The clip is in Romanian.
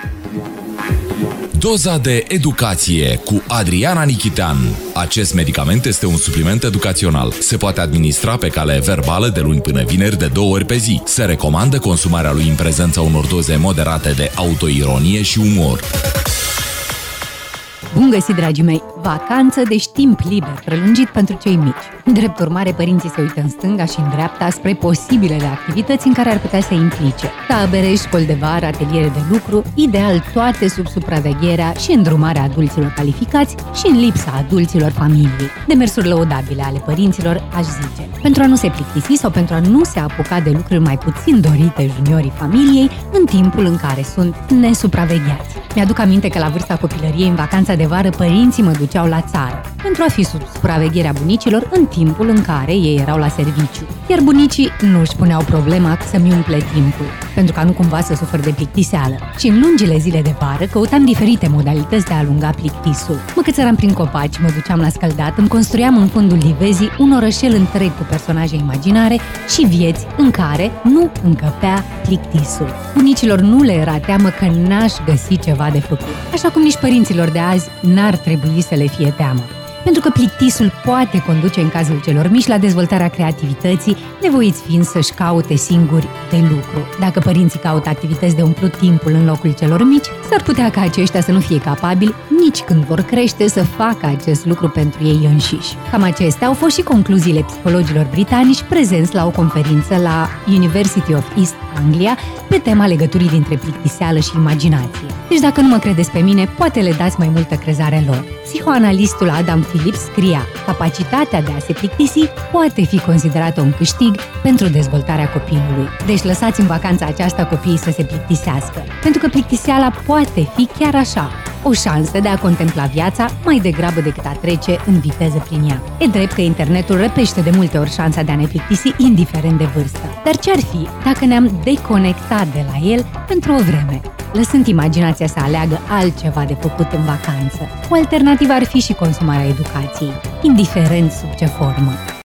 Doza de educație cu Adriana Nichitean. Acest medicament este un supliment educațional. Se poate administra pe cale verbală de luni până vineri de 2 ori pe zi. Se recomandă consumarea lui în prezența unor doze moderate de autoironie și umor. Bun găsit, dragii mei! Vacanță, deci timp liber, prelungit pentru cei mici. Drept urmare, părinții se uită în stânga și în dreapta spre posibilele activități în care ar putea să implice. Tabere, școli de vară, ateliere de lucru, ideal toate sub supravegherea și îndrumarea adulților calificați și în lipsa adulților familiei. Demersuri lăudabile ale părinților, aș zice. Pentru a nu se plictisi sau pentru a nu se apuca de lucruri mai puțin dorite juniorii familiei în timpul în care sunt nesupravegheați. Mi-aduc aminte că la vârsta copilăriei, în vacanța de vară, părinții mă duceau la țară pentru a fi sub supravegherea bunicilor în timpul în care ei erau la serviciu. Iar bunicii nu își puneau problema să-mi umple timpul, pentru ca nu cumva să sufăr de plictiseală. Și în lungile zile de vară căutam diferite modalități de a alunga plictisul. Mă cățăram prin copaci, mă duceam la scăldat, îmi construiam în fundul livezii un orășel întreg cu personaje imaginare și vieți în care nu încăpea plictisul. Bunicilor nu le era teamă că n-aș găsi ceva de făcut, așa cum nici părinților de azi n-ar trebui să le fie teamă. Pentru că plictisul poate conduce în cazul celor mici la dezvoltarea creativității, nevoiți fiind să-și caute singuri de lucru. Dacă părinții caută activități de umplut timpul în locul celor mici, s-ar putea ca aceștia să nu fie capabili, nici când vor crește, să facă acest lucru pentru ei înșiși. Cam acestea au fost și concluziile psihologilor britanici prezenți la o conferință la University of East Anglia pe tema legăturii dintre plictiseală și imaginație. Deci dacă nu mă credeți pe mine, poate le dați mai multă crezare lor. Psihoanalistul Adam Phillips scria: capacitatea de a se plictisi poate fi considerată un câștig pentru dezvoltarea copilului. Deci lăsați în vacanța aceasta copiii să se plictisească, pentru că plictiseala poate fi chiar așa, o șansă de a contempla viața mai degrabă decât a trece în viteză prin ea. E drept că internetul răpește de multe ori șansa de a ne plictisi, indiferent de vârstă. Dar ce-ar fi dacă ne-am deconectat de la el pentru o vreme, lăsând imaginația să aleagă altceva de făcut în vacanță? O alternativă ar fi și consumarea educației, indiferent sub ce formă.